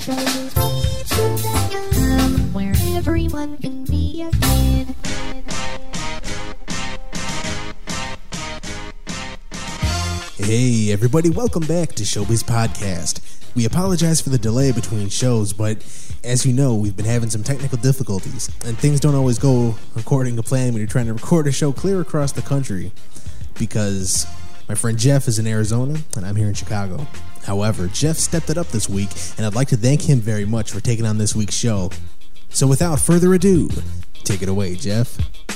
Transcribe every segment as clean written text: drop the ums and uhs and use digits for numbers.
Where everyone can be a kid. Hey everybody, welcome back to Showbiz Podcast. We apologize for the delay between shows, but as you know, we've been having some technical difficulties, and things don't always go according to plan when you're trying to record a show clear across the country, because my friend Jeff is in Arizona, and I'm here in Chicago. However, Jeff stepped it up this week, and I'd like to thank him very much for taking on this week's show. So without further ado, take it away, Jeff.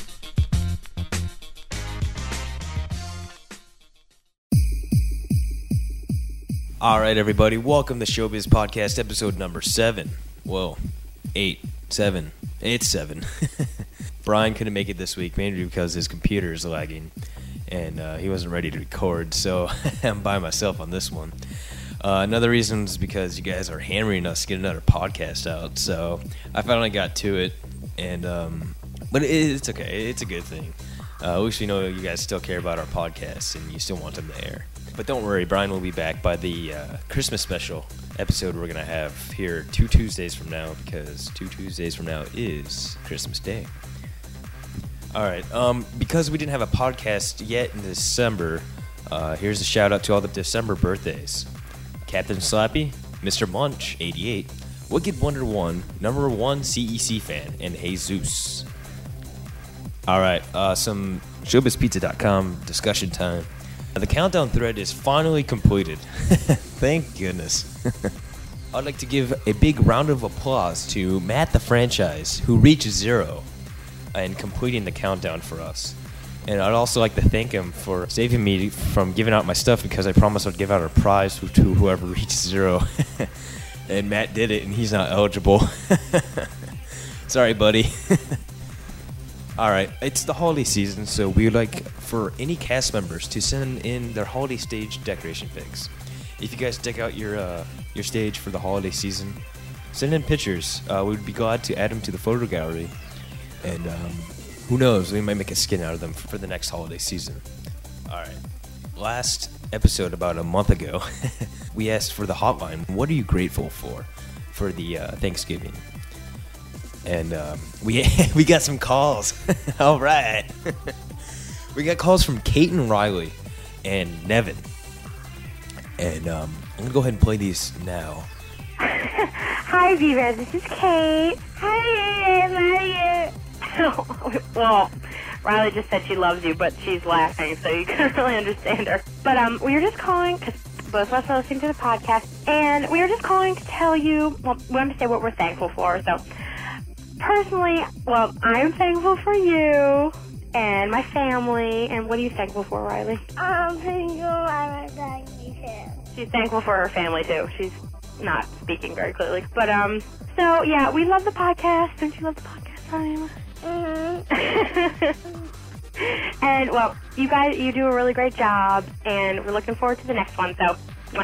All right, everybody, welcome to Showbiz Podcast, episode number 7. Whoa, 8, 7. It's 7. Brian couldn't make it this week, mainly because his computer is lagging, and he wasn't ready to record, so I'm by myself on this one. Another reason is because you guys are hammering us to get another podcast out, so I finally got to it, and but it's okay. It's a good thing. At least we know you guys still care about our podcasts, and you still want them to air. But don't worry, Brian will be back by the Christmas special episode we're going to have here 2 Tuesdays from now, because 2 Tuesdays from now is Christmas Day. All right, because we didn't have a podcast yet in December, here's a shout out to all the December birthdays. Captain Slappy, Mr. Munch, 88, Wicked Wonder 1, number 1 CEC fan, and Jesus. All right, some ShowbizPizza.com discussion time. The countdown thread is finally completed. Thank goodness. I'd like to give a big round of applause to Matt the Franchise, who reached 0 and completing the countdown for us. And I'd also like to thank him for saving me from giving out my stuff, because I promised I'd give out a prize to whoever reached 0. And Matt did it, and he's not eligible. Sorry, buddy. All right, it's the holiday season, so we would like for any cast members to send in their holiday stage decoration pics. If you guys deck out your stage for the holiday season, send in pictures. We would be glad to add them to the photo gallery, and who knows, we might make a skin out of them for the next holiday season. All right, last episode about a month ago, we asked for the hotline. What are you grateful for the Thanksgiving? And we got some calls. All right. We got calls from Kate and Riley and Nevin. And I'm going to go ahead and play these now. Hi, Viva. This is Kate. Hi, well, Riley just said she loves you, but she's laughing, so you couldn't really understand her. But we were just calling because both of us are listening to the podcast, and we were just calling to tell you, well, we want to say what we're thankful for. So, personally, well, I'm thankful for you and my family. And what are you thankful for, Riley? I'm thankful for my family too. She's thankful for her family too. She's not speaking very clearly, but so yeah, we love the podcast. Don't you love the podcast, Riley? Mm-hmm. And well, you do a really great job, and we're looking forward to the next one. So,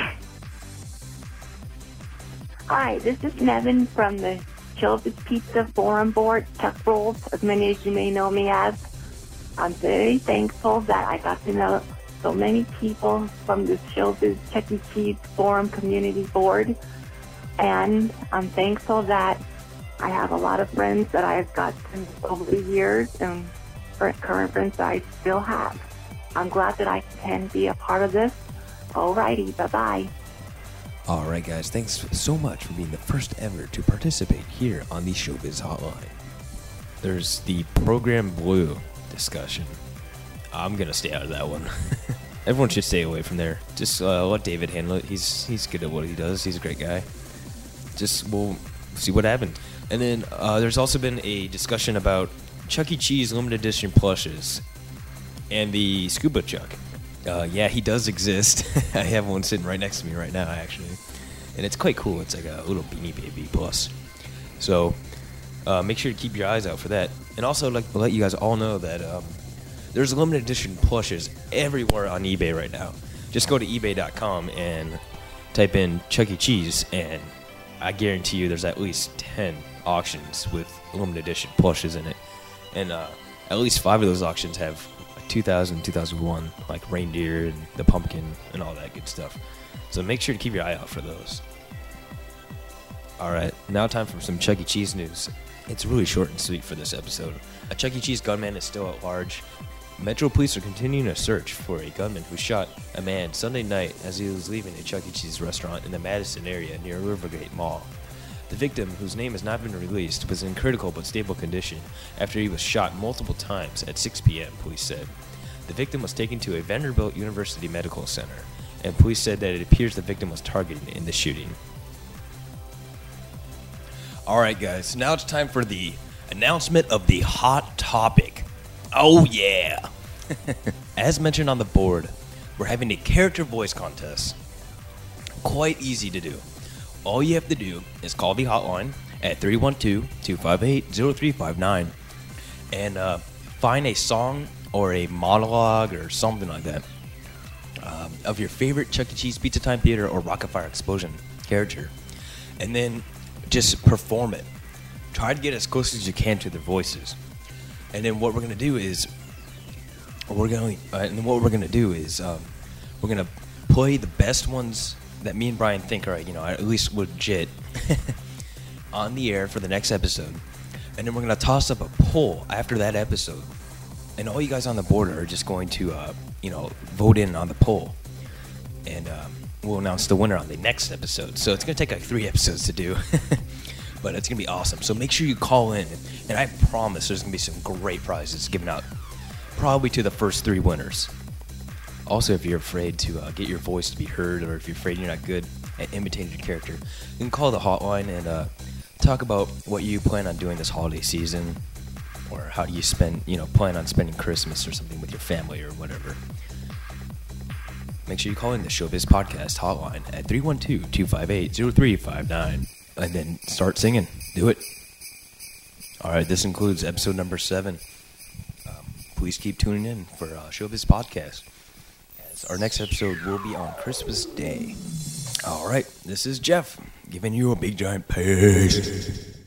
hi, this is Nevin from the Showbiz Pizza Forum Board, Chuck Rolls, as many as you may know me as. I'm very thankful that I got to know so many people from the Showbiz Chuck E. Cheese Forum Community Board, and I'm thankful that I have a lot of friends that I've gotten over the years, and current friends that I still have. I'm glad that I can be a part of this. Alrighty, bye-bye. All right, guys, thanks so much for being the first ever to participate here on the Showbiz Hotline. There's the Program Blue discussion. I'm going to stay out of that one. Everyone should stay away from there. Just let David handle it. He's good at what he does. He's a great guy. Just we'll see what happens. And then there's also been a discussion about Chuck E. Cheese limited edition plushes and the Scuba Chuck. Yeah, he does exist. I have one sitting right next to me right now, actually. And it's quite cool. It's like a little Beanie Baby plus. So make sure to keep your eyes out for that. And also, I'd like to let you guys all know that there's limited edition plushes everywhere on eBay right now. Just go to ebay.com and type in Chuck E. Cheese, and I guarantee you there's at least 10 auctions with limited edition plushes in it. And at least 5 of those auctions have 2000, 2001, like reindeer and the pumpkin and all that good stuff. So make sure to keep your eye out for those. All right, now time for some Chuck E. Cheese news. It's really short and sweet for this episode. A Chuck E. Cheese gunman is still at large. Metro police are continuing a search for a gunman who shot a man Sunday night as he was leaving a Chuck E. Cheese restaurant in the Madison area near Rivergate Mall. The victim, whose name has not been released, was in critical but stable condition after he was shot multiple times at 6 p.m., police said. The victim was taken to a Vanderbilt University Medical Center, and police said that it appears the victim was targeted in the shooting. Alright guys, now it's time for the announcement of the hot topic. Oh yeah! As mentioned on the board, we're having a character voice contest. Quite easy to do. All you have to do is call the hotline at 312-258-0359 and find a song or a monologue or something like that of your favorite Chuck E. Cheese Pizza Time Theater or Rocket Fire Explosion character, and then just perform it. Try to get as close as you can to their voices. And then what we're gonna do is we're gonna play the best ones that me and Brian think are, at least legit on the air for the next episode. And then we're gonna toss up a poll after that episode. And all you guys on the board are just going to vote in on the poll. And we'll announce the winner on the next episode. So it's gonna take like 3 episodes to do. But it's going to be awesome. So make sure you call in. And I promise there's going to be some great prizes given out. Probably to the first 3 winners. Also, if you're afraid to get your voice to be heard, or if you're afraid you're not good at imitating your character, you can call the hotline and talk about what you plan on doing this holiday season. Or how do you plan on spending Christmas or something with your family or whatever. Make sure you call in the Showbiz Podcast hotline at 312-258-0359. And then start singing. Do it. All right, this includes episode number 7. Please keep tuning in for Showbiz Podcast, as our next episode will be on Christmas Day. All right, this is Jeff giving you a big giant peace.